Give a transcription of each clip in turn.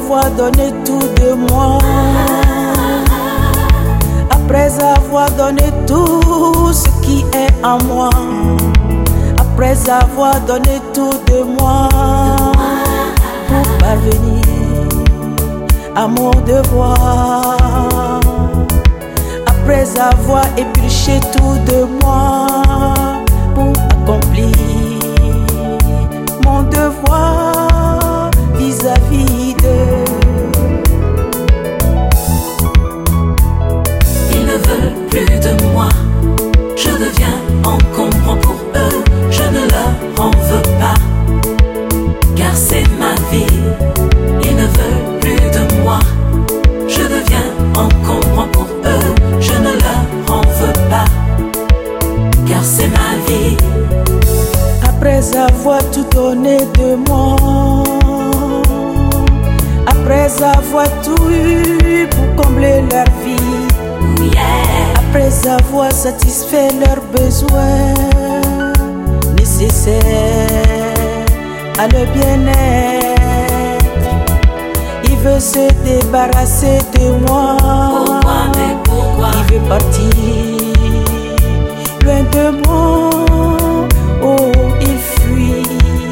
avoir donné tout de moi, après avoir donné tout ce qui est en moi, après avoir donné tout de moi, pour parvenir à mon devoir, après avoir épluché tout de moi, pour accomplir mon devoir vis-à-vis d'eux. Ils ne veulent plus de moi, je deviens encombrant pour eux, je ne leur en veux pas, car c'est ma vie. Ils ne veulent plus de moi, je deviens encombrant pour eux, je ne leur en veux pas, car c'est ma vie. Après avoir tout donné de moi, après avoir tout eu pour combler leur vie, après avoir satisfait leurs besoins nécessaires à leur bien-être, il veut se débarrasser de moi. Pourquoi, mais pourquoi? Il veut partir loin de moi. Oh, il fuit.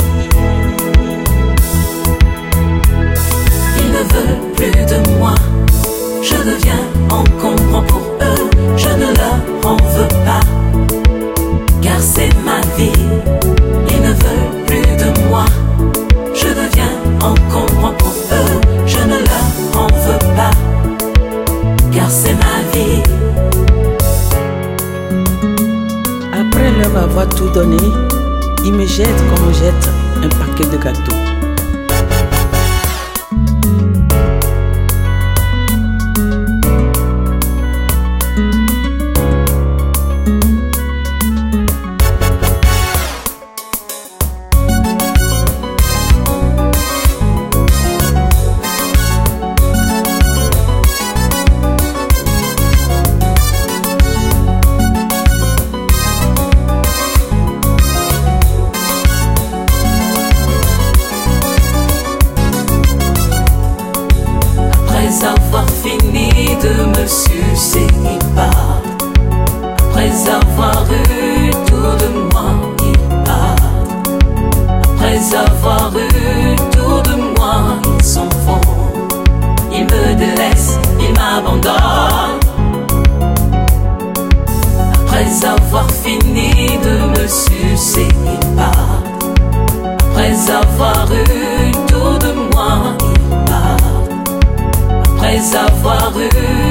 Ils ne veulent plus de moi, je deviens encombrant pour eux, je ne leur en veux pas, car c'est ma vie. Ils ne veulent plus de moi, je deviens encombrant pour eux, je ne leur en veux pas, car c'est ma vie. Après leur avoir tout donné, ils me jettent comme on jette un paquet de gâteaux. Après avoir fini de me sucer, il part. Après avoir eu tout de moi, il part. Après avoir eu tout de moi, ils s'en vont. Ils me délaissent, ils m'abandonnent. Après avoir fini de me sucer, il part. Après avoir eu tout de moi, il part. Après avoir eu